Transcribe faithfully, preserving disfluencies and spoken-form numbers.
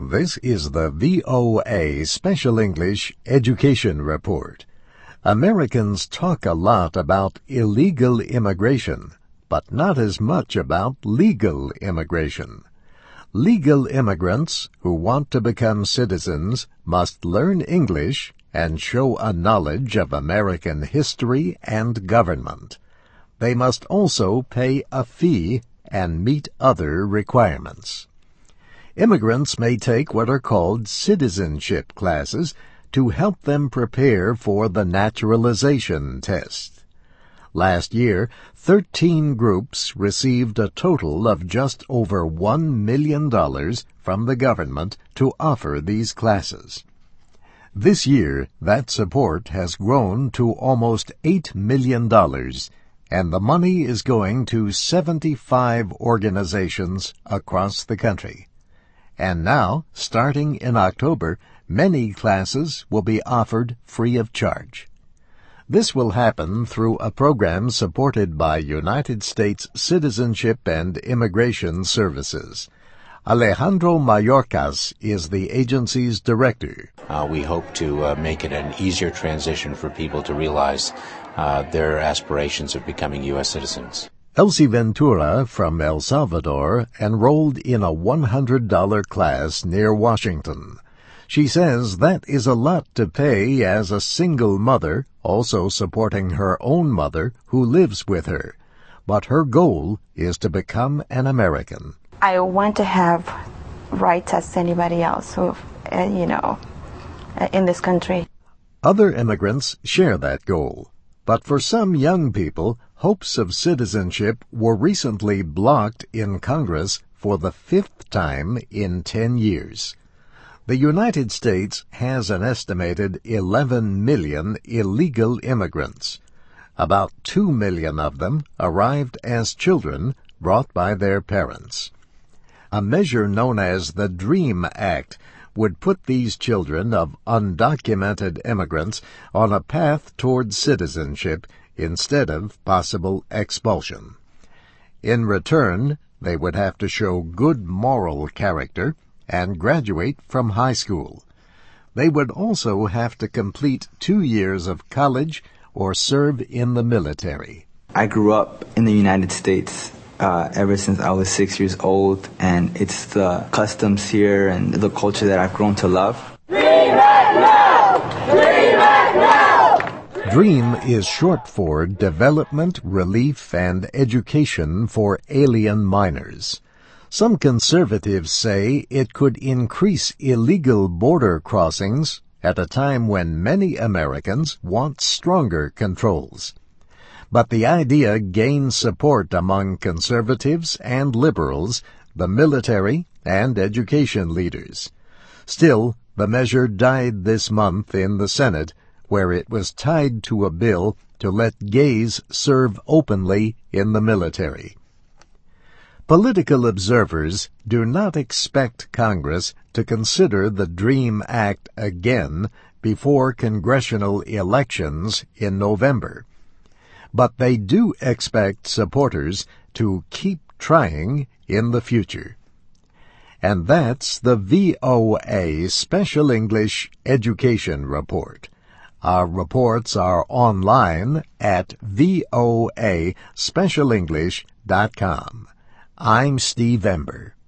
This is the V O A Special English Education Report. Americans talk a lot about illegal immigration, but not as much about legal immigration. Legal immigrants who want to become citizens must learn English and show a knowledge of American history and government. They must also pay a fee and meet other requirements. Immigrants may take what are called citizenship classes to help them prepare for the naturalization test. Last year, thirteen groups received a total of just over one million dollars from the government to offer these classes. This year, that support has grown to almost eight million dollars, and the money is going to seventy-five organizations across the country. And now, starting in October, many classes will be offered free of charge. This will happen through a program supported by United States Citizenship and Immigration Services. Alejandro Mayorkas is the agency's director. Uh, we hope to uh, make it an easier transition for people to realize uh, their aspirations of becoming U S citizens. Elsie Ventura from El Salvador enrolled in a one hundred dollars class near Washington. She says that is a lot to pay as a single mother, also supporting her own mother who lives with her. But her goal is to become an American. I want to have rights as anybody else who, uh, you know, uh, in this country. Other immigrants share that goal. But for some young people, hopes of citizenship were recently blocked in Congress for the fifth time in ten years. The United States has an estimated eleven million illegal immigrants. About two million of them arrived as children brought by their parents. A measure known as the DREAM Act would put these children of undocumented immigrants on a path toward citizenship instead of possible expulsion. In return, they would have to show good moral character and graduate from high school. They would also have to complete two years of college or serve in the military. I grew up in the United States uh, ever since I was six years old, and it's the customs here and the culture that I've grown to love. Dream Act now! Dream Act now! DREAM is short for Development, Relief, and Education for Alien Minors. Some conservatives say it could increase illegal border crossings at a time when many Americans want stronger controls. But the idea gains support among conservatives and liberals, the military, and education leaders. Still, the measure died this month in the Senate, where it was tied to a bill to let gays serve openly in the military. Political observers do not expect Congress to consider the DREAM Act again before congressional elections in November. But they do expect supporters to keep trying in the future. And that's the V O A Special English Education Report. Our reports are online at voa special english dot com. I'm Steve Ember.